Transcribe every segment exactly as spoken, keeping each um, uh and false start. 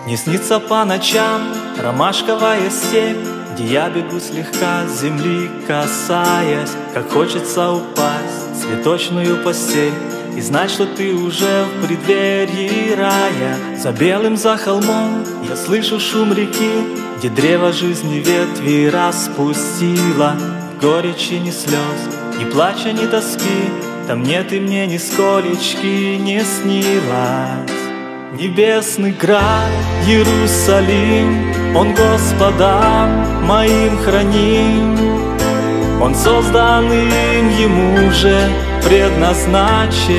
Не снится по ночам ромашковая степь, где я бегу слегка, земли касаясь. Как хочется упасть в цветочную постель и знать, что ты уже в преддверии рая. За белым, за холмом я слышу шум реки, где древо жизни ветви распустило. Горечи ни слез, ни плача, ни тоски, там нет и мне нисколечки не снилось. Небесный град Иерусалим, он Господом моим храним. Он созданным ему же предназначен,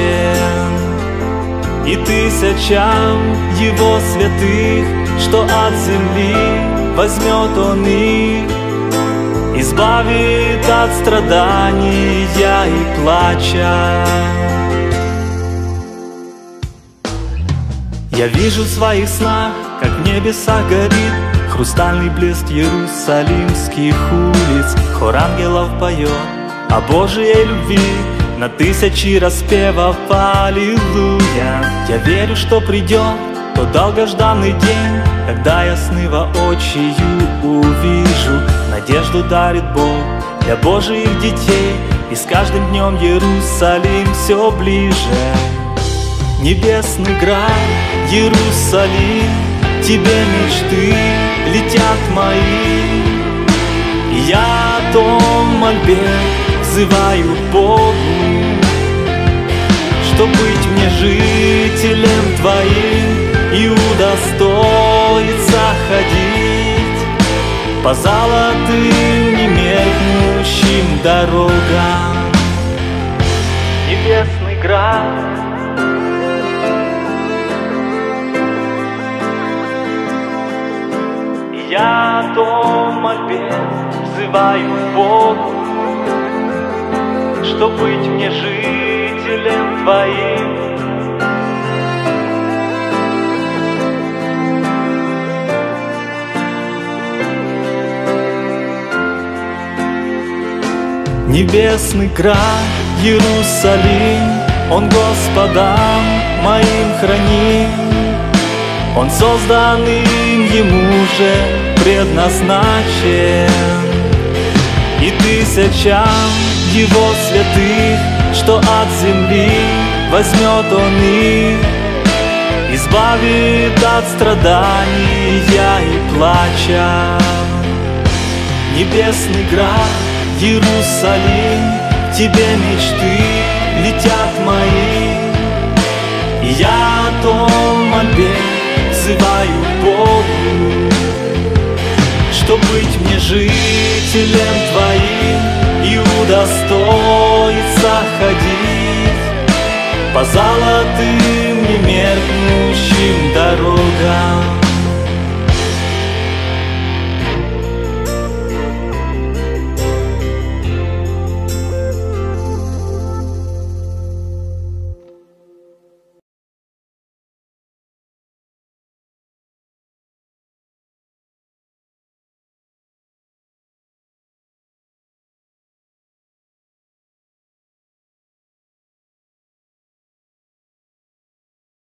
и тысячам его святых, что от земли возьмет он их, избавит от страдания и плача. Я вижу в своих снах, как в небесах горит хрустальный блеск иерусалимских улиц. Хор ангелов поет о Божьей любви на тысячи распевов аллилуйя. Я верю, что придет тот долгожданный день, когда я сны воочию увижу. Надежду дарит Бог для Божьих детей, и с каждым днем Иерусалим все ближе. Небесный град Иерусалим, тебе мечты летят мои, и я о том мольбе взываю Богу, чтоб быть мне жителем твоим и удостоиться ходить по золотым немеркнущим дорогам. Небесный град, я о том мольбе взываю Богу, чтоб быть мне жителем твоим. Небесный град Иерусалим, он Господом моим храним. Он созданным ему же предназначен, и тысячам его святых, что от земли возьмет он их, избавит от страдания и плача. Небесный град Иерусалим, тебе мечты летят мои, и я о том мольбе взываю Богу, чтоб быть мне жителем твоим и удостоиться ходить по золотым немеркнущим дорогам.